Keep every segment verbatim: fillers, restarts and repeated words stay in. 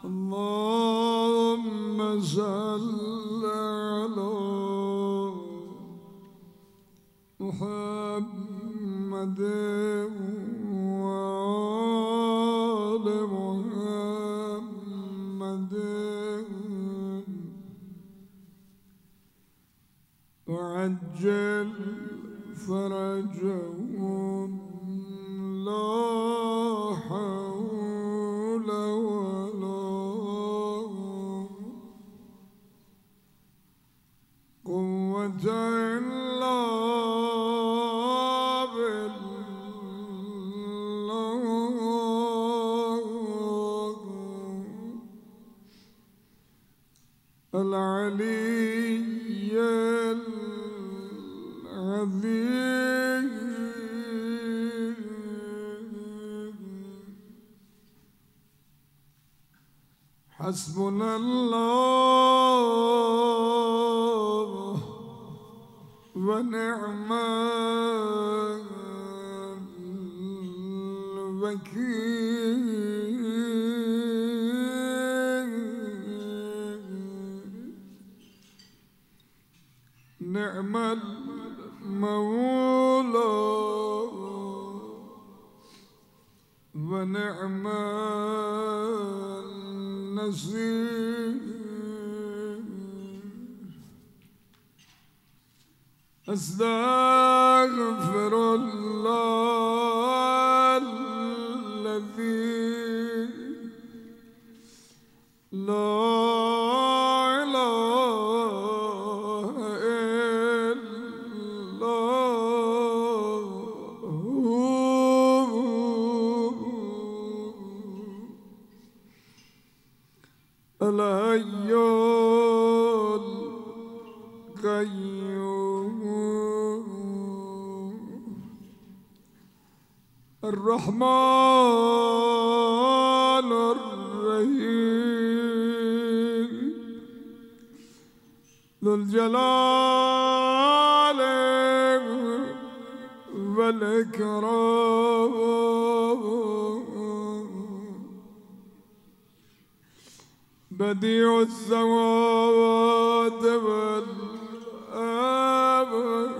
اللهم صل على محمد وآل محمد وعجل فرجهم لا حول ولا قوة إلا بالله العلي العظيم. حسبنا الله ونعم الوكيل. نعم المولى ونعم النصير. أستغفر الله الذي لا إله إلا هو الحي القيوم الرحمن الرحيم ذو الجلال والإكرام. بديع السماوات والأرض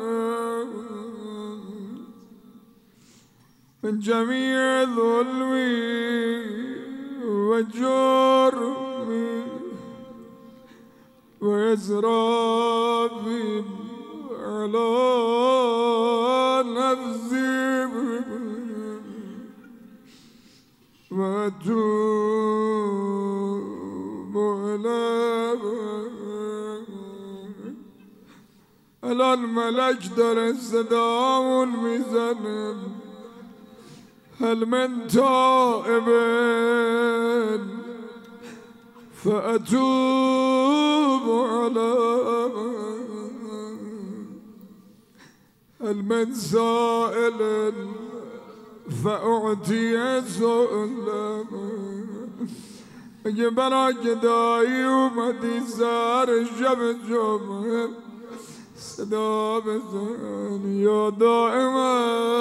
من جميع ظلمي وجرمي وإسرافي على نفسي وأتوب إليك. الآن ملك در الصدا والميزان. هل من تائب فأتوب عليه. هل من سائل فأعطي سؤله. اگه برای گدایی اومدی سر شب جمعه صدا بزن یا دائما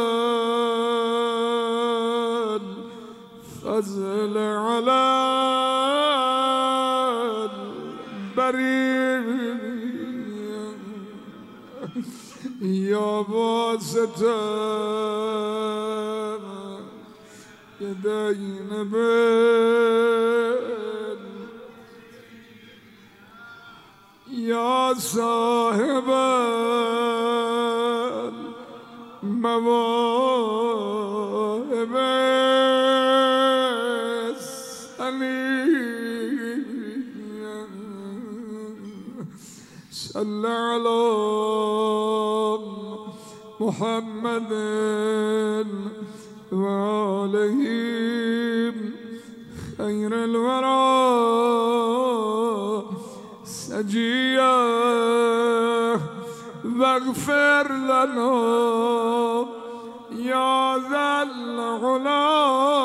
فضل على البرية یا واسطه يدين بين يا صاحب المواهب صل على محمد وآله خير الورى سجيا واغفر لنا يا ذا العلا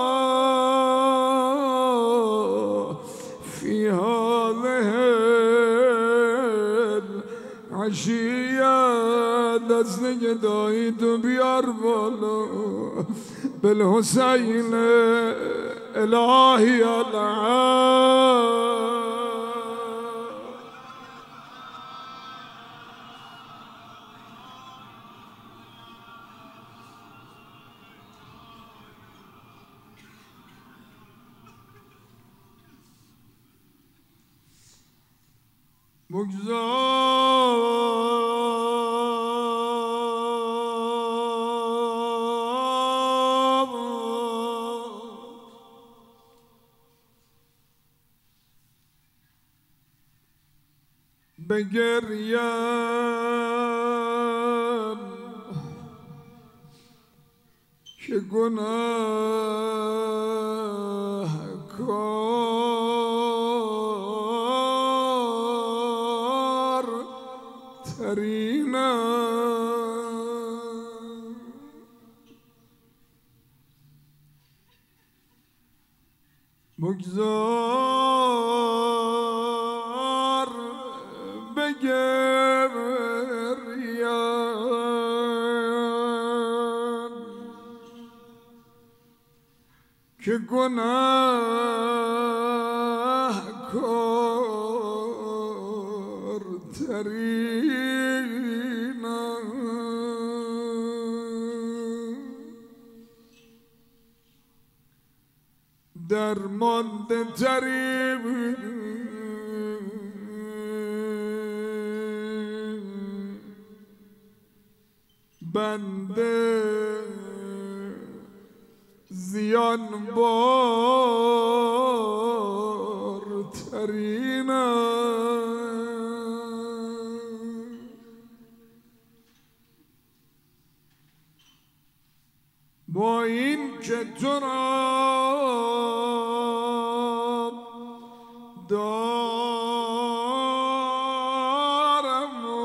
في هذه العشية. دست گدایی تو بیار بالا بالحسین الهی العالم بگذار بگریم که گناه کار ترینم بگذار بگریم که گناه کار ترینم درمانده ترین بنده زیان بار ترینم با این که تو را دارم و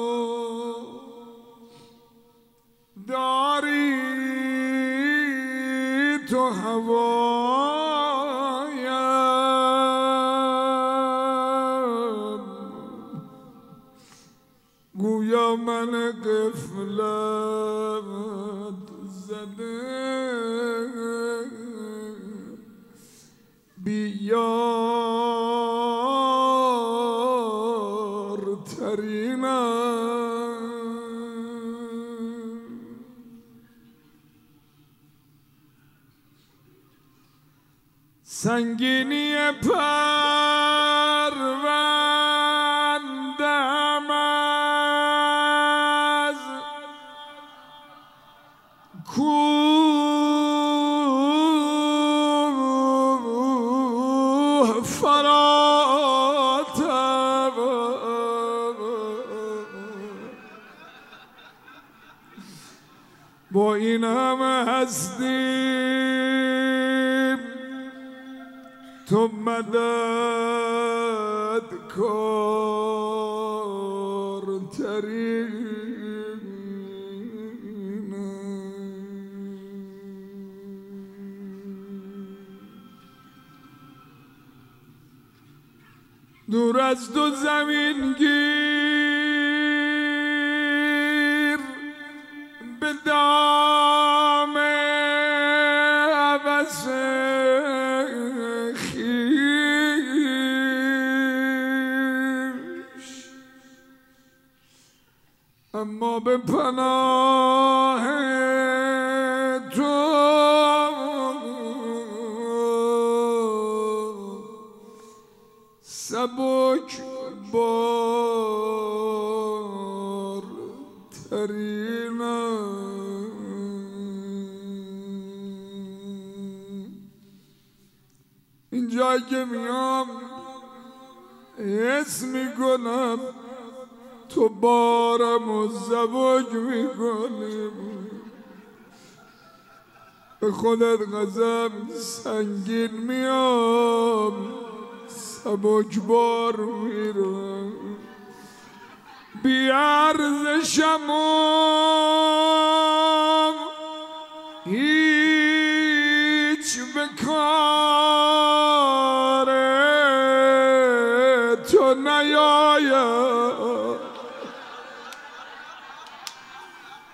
داری تو هوایم گویا من غفلت زده بیار ترینم سنگینی پروندم از کوه فراتر با این همه هستیم تو مدد کار ترینم دور از دو زمین گیر به دام عبس خویش اما به پناه تو سبک بار ترینم اینجا که میام حس میکنم تو بارم و سبک میکنی به خودت قسم سنگین میام سبک بار میرم بی ارزشم هیچ به کار تو نیاید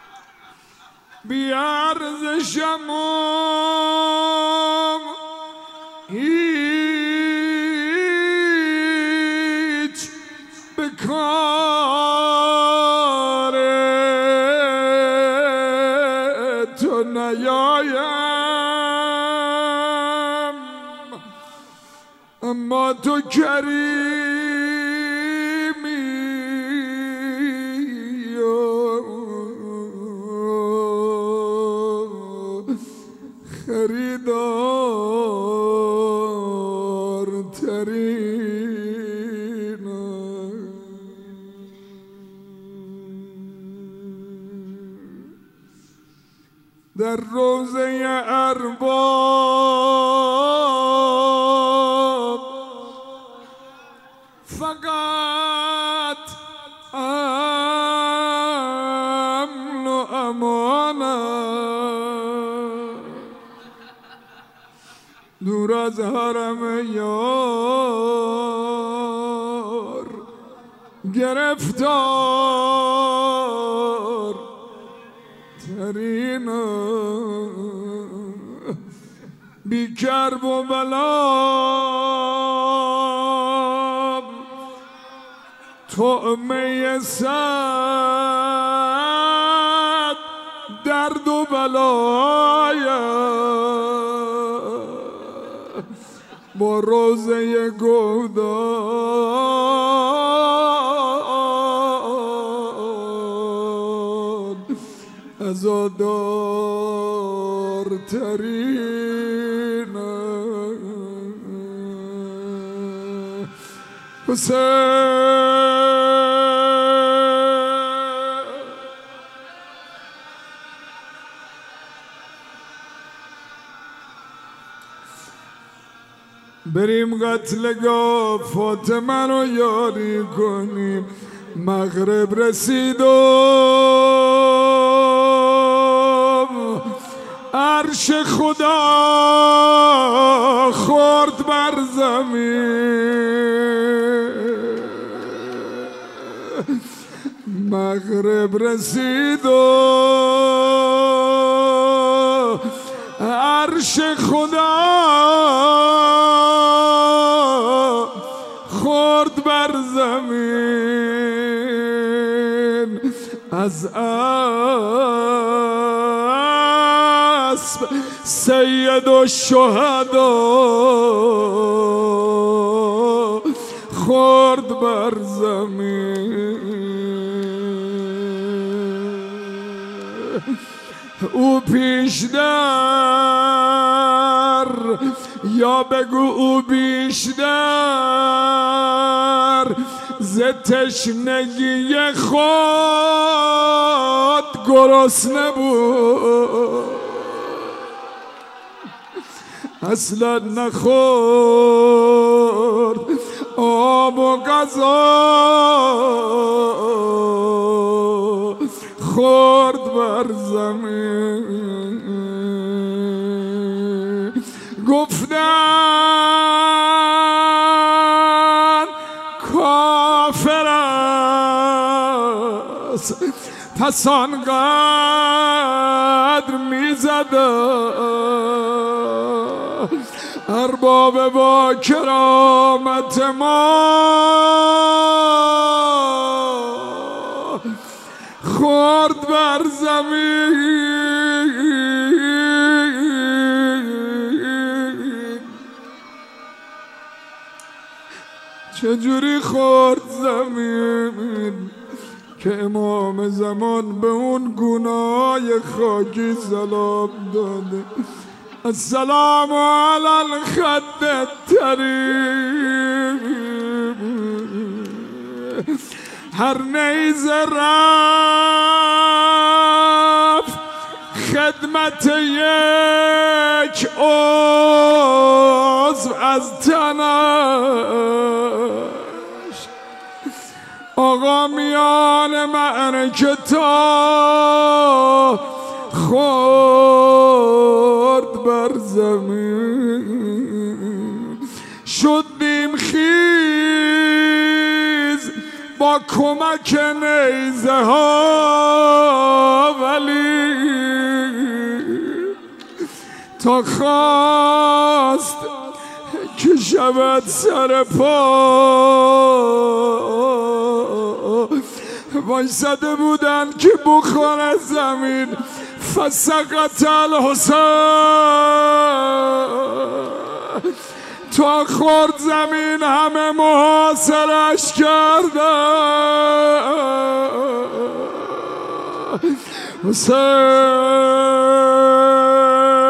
بی ارزشم هیچ به کار تو نیایم، اما تو کریمی خریدار ترین. در روضه ارباب فقط امن و امانت، دور از حرم یار گرفتار ترین. بی کرب و بلا طعمه صد درد و بلایم، با روضه گودان عزادار ترین. حسین بریم قتلگاه فاطمه رو یاری کنیم. مغرب رسید و عرش خدا خورد بر زمین. مغرب رسید و عرش خدا خورد بر زمین. از اسب سید الشهدا خورد بر زمین. او پیشتر یا بگو او بیشتر ز تشنگی خود گرسنه بود، اصلا نخورد آب و غذا خورد بر زمین. گفتن کافر است پس آنقدر میزد ارباب با کرامت ما خورد بر زمین. چجوری خورد زمین که امام زمان به اون گناه خاکی سلام داده. السلام علی الخد الطریب. هر نیزه رفت خدمت یک عضو از تنش. آقا میان معرکه تا خورد بر زمین. شدیم خیز با کمک نیزه ها، ولی تا خواست که شود سر پا وایساده بودن که بخوره زمین فسقط الحسین تا خورد زمین همه محاصرش کردن حسین